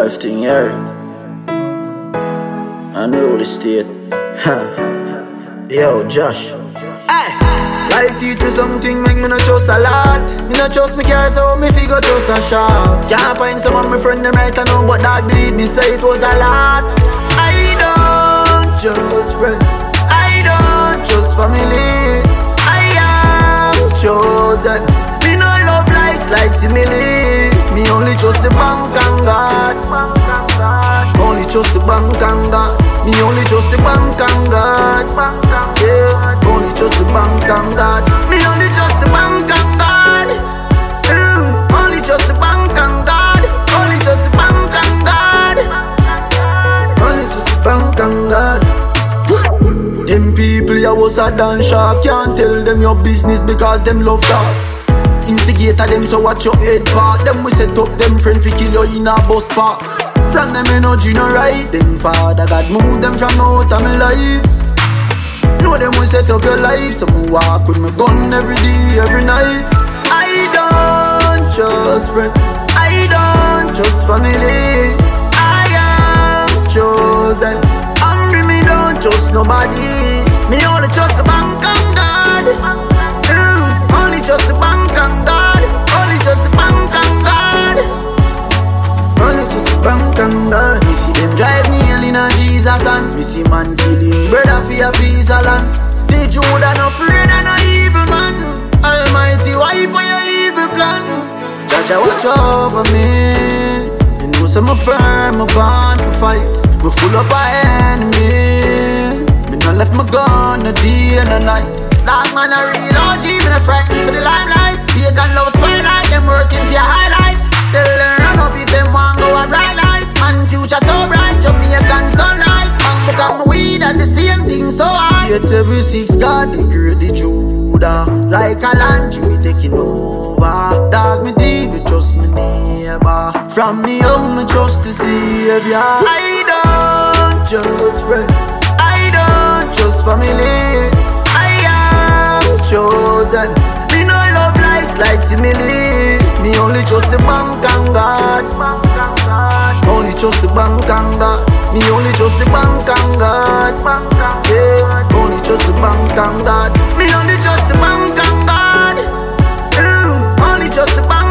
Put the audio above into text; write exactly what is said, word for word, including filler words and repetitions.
life thing here. I know the state. Yo, Josh. Hey, life teach me something, make me not trust a lot. Me not trust me car, so me figure trust a shop. Can't find some of my friend them right now, but that believe me say it was a lot. I don't trust friend, I don't trust family. I am chosen. Me no love likes like simile. Me only trust the bank and God. Only trust the bank and God. Me only trust the bank and God. Yeah, only trust the bank and God. Me only trust the bank and God. Mm, only trust the bank and God. Only trust the bank and God. Only trust the bank and God. Them people ya was a dance shop. Can't tell them your business because them love that. Instigator them, so watch your head part. Them we set up them friends, we kill you in a bus park. From them energy no right. Then Father God move them from out of my life. Know them we set up your life. So me walk with my gun every day, every night. I don't trust friend, I don't trust family. I am chosen. Hungry me don't trust nobody. Me only trust the bank and God. Mm, only trust the bank and God. Only trust the bank and God. Only trust the bank and God. Me see them drive nail in a Jesus and me see man killing brother for a piece of land. The Judah no afraid of no evil man. Almighty wipe on your evil plan. Judge watch over me. You know some of firm, I'm born for fight. We full up our enemy. Me not left my gun a day and a night. Dark man a real O G, me not frightened for the limelight. Pagan love spotlight, them working for your highlight. Tell them run up if them want go a bright light. Man future so bright, Jamaican sunlight. Man book up my weed and the same thing so high. Yet every six God they create the Judah. Like a land we taking over. Dog me deep, you trust me neighbor. From me young me trust the Savior. I don't trust friend, I don't trust family. Chosen. Me no love likes like simile. Me only trust the bank and God. Only trust the bank and God. Me only trust the bank and God. Yeah, only trust the bank and God. Me only trust the bank and God. Mm, only trust the bank.